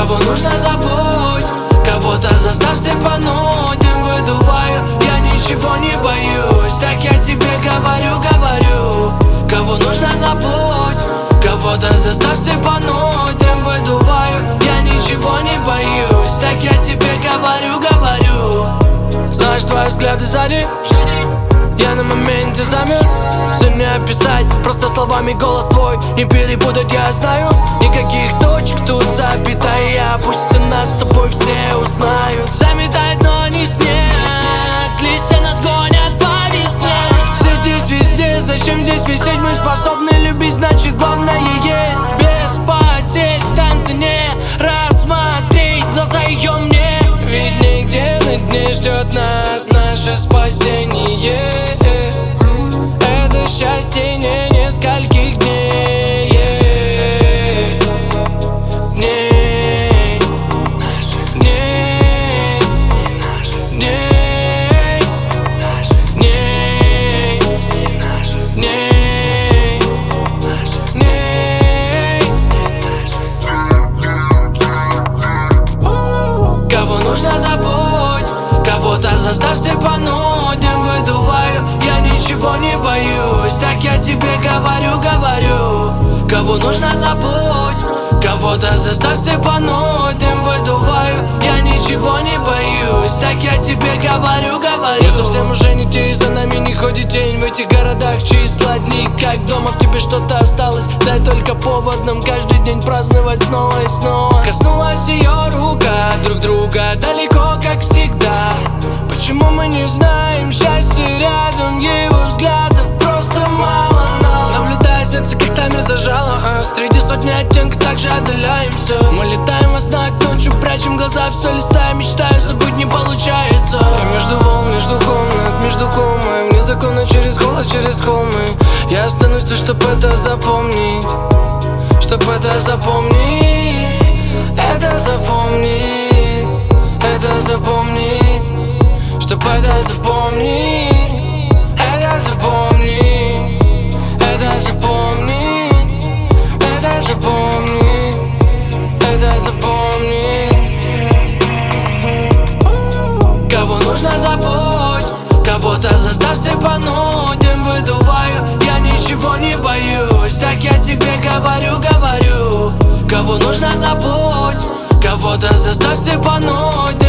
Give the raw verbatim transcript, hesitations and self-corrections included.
Кого нужно забудь, кого-то заставьте понуть. Им выдуваю, я ничего не боюсь. Так я тебе говорю, говорю. Кого нужно забудь, кого-то заставьте понуть. Им выдуваю, я ничего не боюсь. Так я тебе говорю, говорю. Знаешь, твои взгляды сзади, я на моменте замер. Все не описать, просто словами голос твой не перепутать, я знаю. Никаких точек, тут запятая. Пусть нас с тобой все узнают. Заметает, но не снег. Листья нас гонят по весне. Все здесь везде, зачем здесь висеть? Мы способны любить, значит главное есть. Без потерь в танце не рассмотреть глаза ее мне. Ведь нигде на дне ждет нас наше спасение. Это счастье не нескольких дней. Дней, дней, дней, дней, дней, дней. Кого нужно забудь, кого-то заставьте понуть. Им выдуваю, я ничего не боюсь. Так я тебе говорю, говорю. Кого нужно забудь, кого-то заставьте понуть. Им выдуваю, я ничего не боюсь. Так я тебе говорю, говорю. Мы совсем уже не те, и за нами не ходит тень. В этих городах числа дни, как дома в тебе что-то осталось. Дай только повод нам каждый день праздновать снова и снова. Коснулась ее рука друг друга далеко, как всегда. Почему мы не знаем счастья рядом? Его взглядов просто мало нам. Наблюдая сердце, как таймер зажало, а среди сотни оттенков также отдаляемся. Мы летаем во снах ночью, прячем глаза, все листаем, мечтаю, забыть не получается. Я между волн, между комнат, между комой. Вне закона, через голос, через холмы. Я останусь тут, чтоб это запомнить. Чтоб это запомнить. Это запомнить. Это запомнить. Чтоб это запомнить. Это запомнить. Это запомнить. Это запомнить. Это запомнить. Кого нужно забудь, кого-то заставьте понуть. Им выдуваю, я ничего не боюсь. Так я тебе говорю, говорю. Кого нужно забудь, кого-то заставьте понуть.